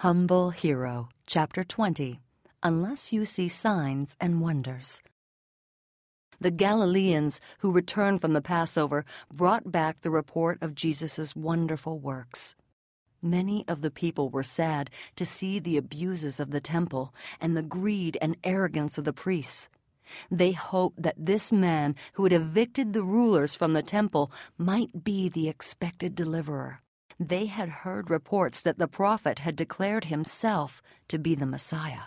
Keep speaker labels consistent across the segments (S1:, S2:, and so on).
S1: Humble Hero, Chapter 20, Unless You See Signs and Wonders. The Galileans who returned from the Passover brought back the report of Jesus' wonderful works. Many of the people were sad to see the abuses of the temple and the greed and arrogance of the priests. They hoped that this man who had evicted the rulers from the temple might be the expected deliverer. They had heard reports that the prophet had declared himself to be the Messiah.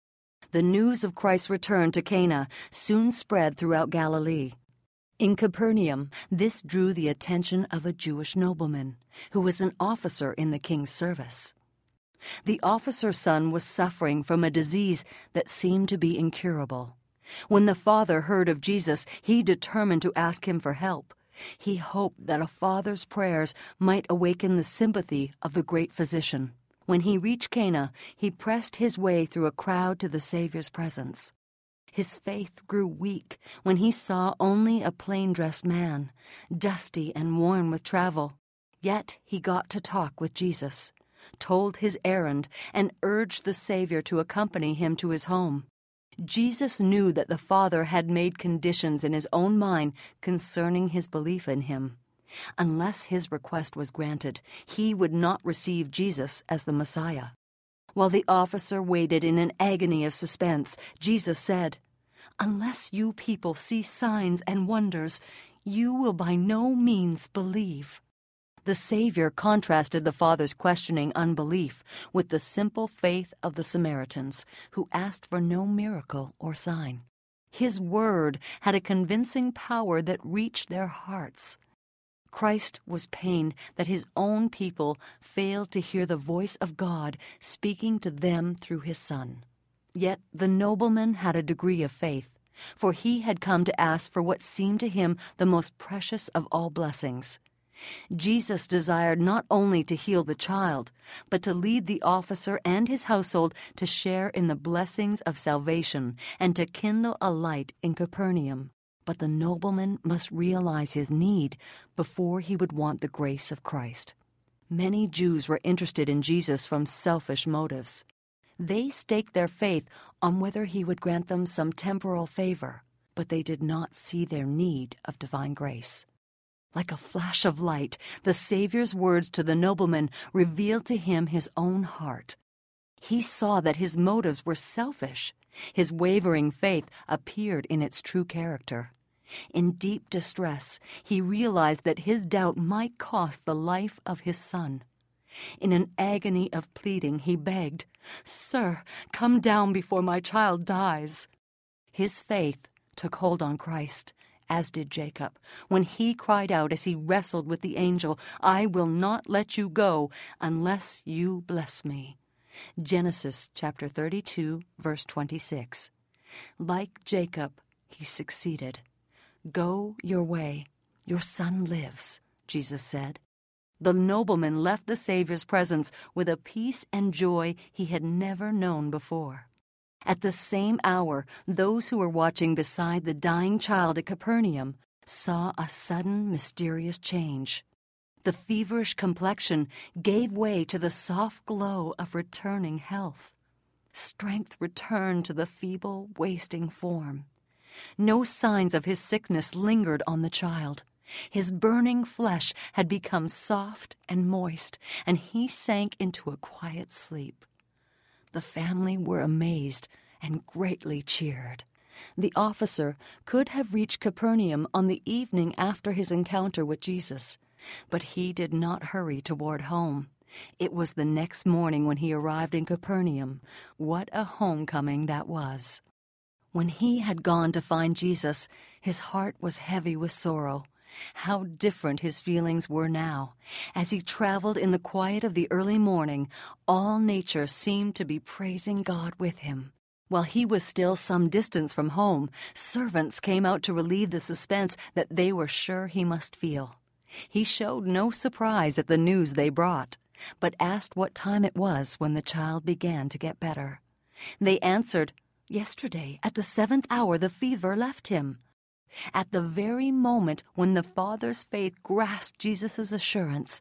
S1: The news of Christ's return to Cana soon spread throughout Galilee. In Capernaum, this drew the attention of a Jewish nobleman, who was an officer in the king's service. The officer's son was suffering from a disease that seemed to be incurable. When the father heard of Jesus, he determined to ask him for help. He hoped that a father's prayers might awaken the sympathy of the great physician. When he reached Cana, he pressed his way through a crowd to the Savior's presence. His faith grew weak when he saw only a plain-dressed man, dusty and worn with travel. Yet he got to talk with Jesus, told his errand, and urged the Savior to accompany him to his home. Jesus knew that the Father had made conditions in his own mind concerning his belief in him. Unless his request was granted, he would not receive Jesus as the Messiah. While the officer waited in an agony of suspense, Jesus said, "Unless you people see signs and wonders, you will by no means believe." The Savior contrasted the Father's questioning unbelief with the simple faith of the Samaritans, who asked for no miracle or sign. His word had a convincing power that reached their hearts. Christ was pained that his own people failed to hear the voice of God speaking to them through his Son. Yet the nobleman had a degree of faith, for he had come to ask for what seemed to him the most precious of all blessings. Jesus desired not only to heal the child, but to lead the officer and his household to share in the blessings of salvation and to kindle a light in Capernaum. But the nobleman must realize his need before he would want the grace of Christ. Many Jews were interested in Jesus from selfish motives. They staked their faith on whether he would grant them some temporal favor, but they did not see their need of divine grace. Like a flash of light, the Savior's words to the nobleman revealed to him his own heart. He saw that his motives were selfish. His wavering faith appeared in its true character. In deep distress, he realized that his doubt might cost the life of his son. In an agony of pleading, he begged, "Sir, come down before my child dies." His faith took hold on Christ, as did Jacob, when he cried out as he wrestled with the angel, "I will not let you go unless you bless me." Genesis chapter 32, verse 26. Like Jacob, he succeeded. "Go your way. Your son lives," Jesus said. The nobleman left the Savior's presence with a peace and joy he had never known before. At the same hour, those who were watching beside the dying child at Capernaum saw a sudden, mysterious change. The feverish complexion gave way to the soft glow of returning health. Strength returned to the feeble, wasting form. No signs of his sickness lingered on the child. His burning flesh had become soft and moist, and he sank into a quiet sleep. The family were amazed and greatly cheered. The officer could have reached Capernaum on the evening after his encounter with Jesus, but he did not hurry toward home. It was the next morning when he arrived in Capernaum. What a homecoming that was! When he had gone to find Jesus, his heart was heavy with sorrow. How different his feelings were now. As he traveled in the quiet of the early morning, all nature seemed to be praising God with him. While he was still some distance from home, servants came out to relieve the suspense that they were sure he must feel. He showed no surprise at the news they brought, but asked what time it was when the child began to get better. They answered, "Yesterday, at the 7th hour, the fever left him." At the very moment when the father's faith grasped Jesus' assurance,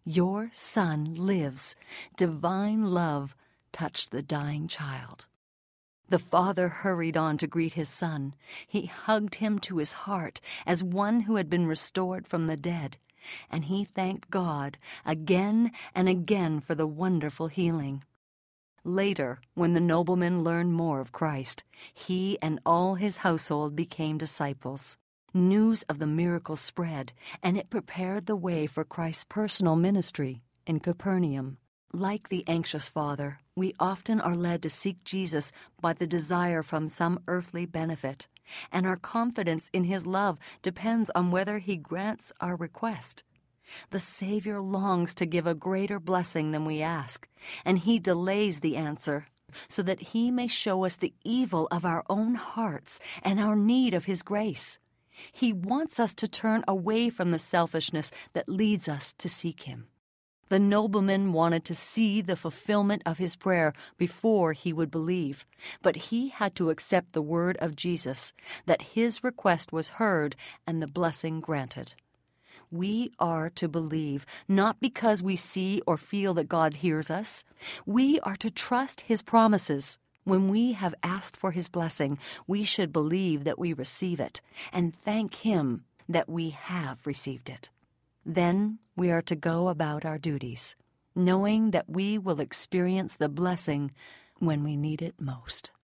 S1: Your son lives. Divine love touched the dying child. The father hurried on to greet his son. He hugged him to his heart as one who had been restored from the dead, and he thanked God again and again for the wonderful healing. Later, when the nobleman learned more of Christ, he and all his household became disciples. News of the miracle spread, and it prepared the way for Christ's personal ministry in Capernaum. Like the anxious father, we often are led to seek Jesus by the desire from some earthly benefit, and our confidence in his love depends on whether he grants our request. The Savior longs to give a greater blessing than we ask, and he delays the answer so that he may show us the evil of our own hearts and our need of his grace. He wants us to turn away from the selfishness that leads us to seek him. The nobleman wanted to see the fulfillment of his prayer before he would believe, but he had to accept the word of Jesus, that his request was heard and the blessing granted. We are to believe, not because we see or feel that God hears us. We are to trust his promises. When we have asked for his blessing, we should believe that we receive it and thank him that we have received it. Then we are to go about our duties, knowing that we will experience the blessing when we need it most.